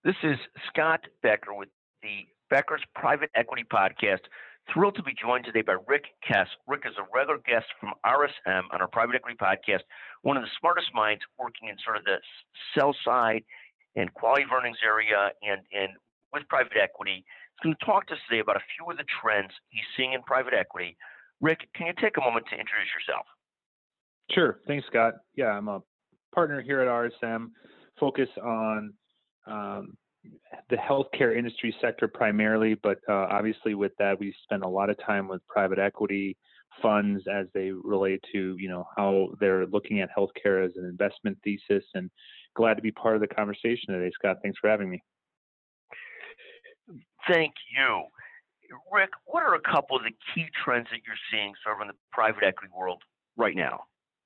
This is Scott Becker with the Becker's Private Equity Podcast. Thrilled to be joined today by Rick Kess. Rick is a regular guest from RSM on our Private Equity Podcast, one of the smartest minds working in sort of the sell side and quality of earnings area and with private equity. He's going to talk to us today about a few of the trends he's seeing in private equity. Rick, can you take a moment to introduce yourself? Sure. Thanks, Scott. Yeah, I'm a partner here at RSM, focus on the healthcare industry sector primarily, but obviously with that, we spend a lot of time with private equity funds as they relate to, how they're looking at healthcare as an investment thesis, and glad to be part of the conversation today, Scott. Thanks for having me. Thank you. Rick, what are a couple of the key trends that you're seeing sort of in the private equity world right now?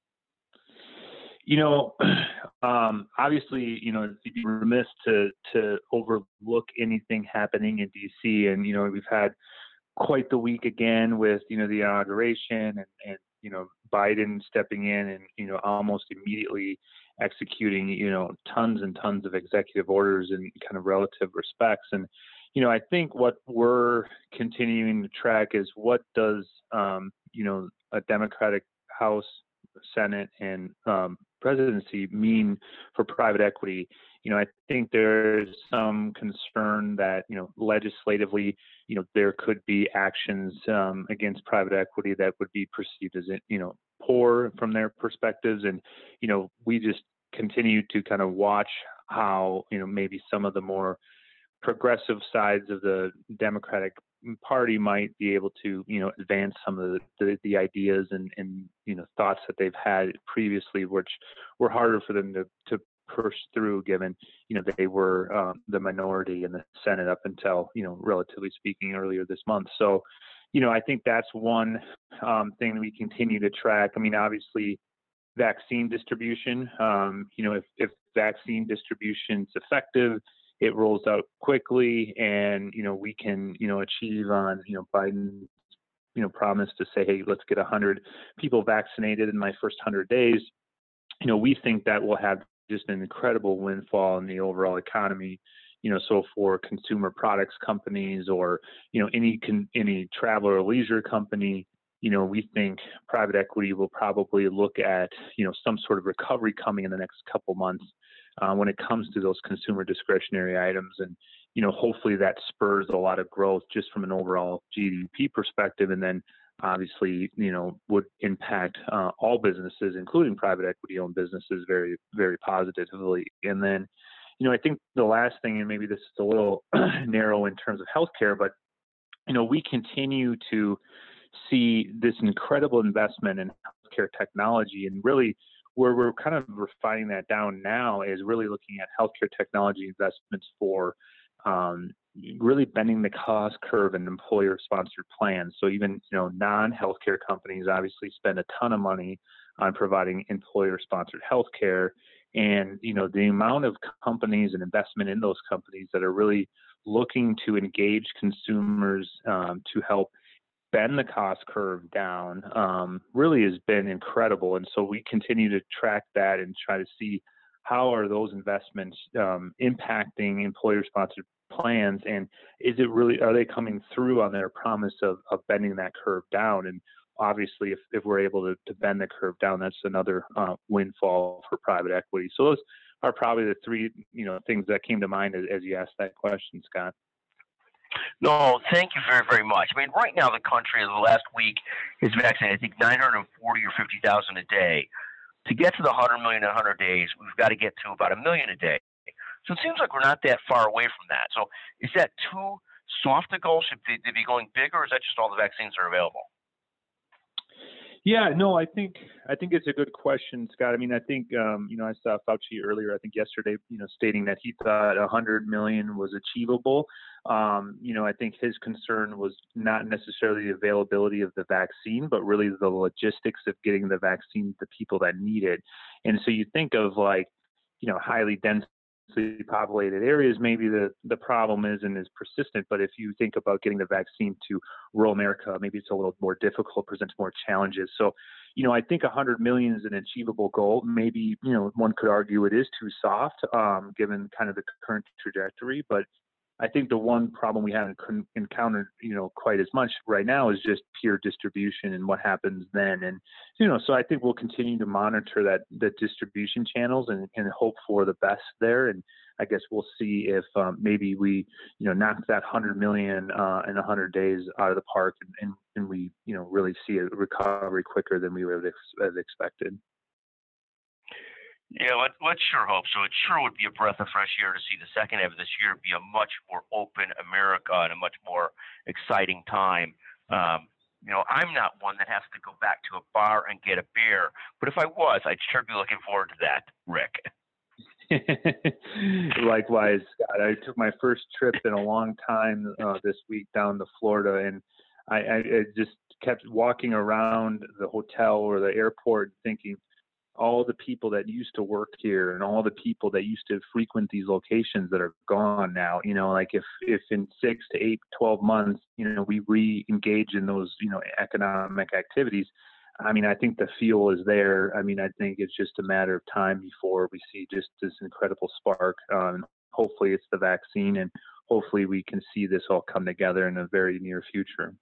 Obviously, it'd be remiss to overlook anything happening in DC. And, we've had quite the week again with, the inauguration and Biden stepping in and, almost immediately executing, tons and tons of executive orders in kind of relative respects. And, I think what we're continuing to track is what does, a Democratic House, Senate, and presidency mean for private equity. I think there's some concern that, legislatively, there could be actions against private equity that would be perceived as, poor from their perspectives. And, we just continue to kind of watch how, maybe some of the more progressive sides of the Democratic Party might be able to, advance some of the ideas and thoughts that they've had previously, which were harder for them to push through, given, they were the minority in the Senate up until, relatively speaking, earlier this month. So, I think that's one thing that we continue to track. I mean, obviously, vaccine distribution, if vaccine distribution is effective, it rolls out quickly, and, we can, achieve on, Biden's, promise to say, hey, let's get 100 people vaccinated in my first 100 days. We think that will have just an incredible windfall in the overall economy, so for consumer products companies or, any travel or leisure company, we think private equity will probably look at, some sort of recovery coming in the next couple months when it comes to those consumer discretionary items. And, hopefully that spurs a lot of growth just from an overall GDP perspective. And then obviously, would impact all businesses, including private equity owned businesses, very, very positively. And then, I think the last thing, and maybe this is a little narrow in terms of healthcare, but, we continue to see this incredible investment in healthcare technology, and really where we're kind of refining that down now is really looking at healthcare technology investments for really bending the cost curve in employer-sponsored plans. So even, non-healthcare companies obviously spend a ton of money on providing employer-sponsored healthcare. And, the amount of companies and investment in those companies that are really looking to engage consumers to help bend the cost curve down really has been incredible. And so we continue to track that and try to see how are those investments impacting employer-sponsored plans, and are they coming through on their promise of bending that curve down? And obviously, if we're able to bend the curve down, that's another windfall for private equity. So those are probably the three things that came to mind as you asked that question, Scott. No, thank you very, very much. I mean, right now, the country, the last week, is vaccinated, I think, 940 or 50,000 a day. To get to the 100 million in 100 days, we've got to get to about 1 million a day. So it seems like we're not that far away from that. So is that too soft a goal? Should they be going bigger, or is that just all the vaccines that are available? Yeah, no, I think it's a good question, Scott. I mean, I think, I saw Fauci earlier, I think yesterday, stating that he thought 100 million was achievable. I think his concern was not necessarily the availability of the vaccine, but really the logistics of getting the vaccine to people that need it. And so you think of highly densely populated areas, maybe the problem isn't as persistent. But if you think about getting the vaccine to rural America, maybe it's a little more difficult, presents more challenges. So, I think 100 million is an achievable goal. Maybe, one could argue it is too soft, given kind of the current trajectory. But I think the one problem we haven't encountered, quite as much right now is just pure distribution and what happens then. And, so I think we'll continue to monitor the distribution channels and hope for the best there. And I guess we'll see if maybe we, knock that 100 million in 100 days out of the park and we, really see a recovery quicker than we would have expected. Yeah, let's sure hope so. It sure would be a breath of fresh air to see the second half of this year be a much more open America and a much more exciting time. I'm not one that has to go back to a bar and get a beer, but if I was, I'd sure be looking forward to that, Rick. Likewise, Scott. I took my first trip in a long time this week down to Florida, and I just kept walking around the hotel or the airport thinking, all the people that used to work here and all the people that used to frequent these locations that are gone now, like if in 6 to 8, 12 months, we re-engage in those, economic activities, I mean, I think the fuel is there. I mean, I think it's just a matter of time before we see just this incredible spark. Hopefully it's the vaccine, and hopefully we can see this all come together in a very near future.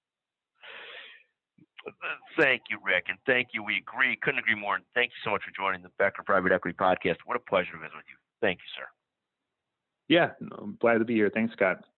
Thank you, Rick, and thank you. We agree. Couldn't agree more. And thank you so much for joining the Becker Private Equity Podcast. What a pleasure to visit with you. Thank you, sir. Yeah, I'm glad to be here. Thanks, Scott.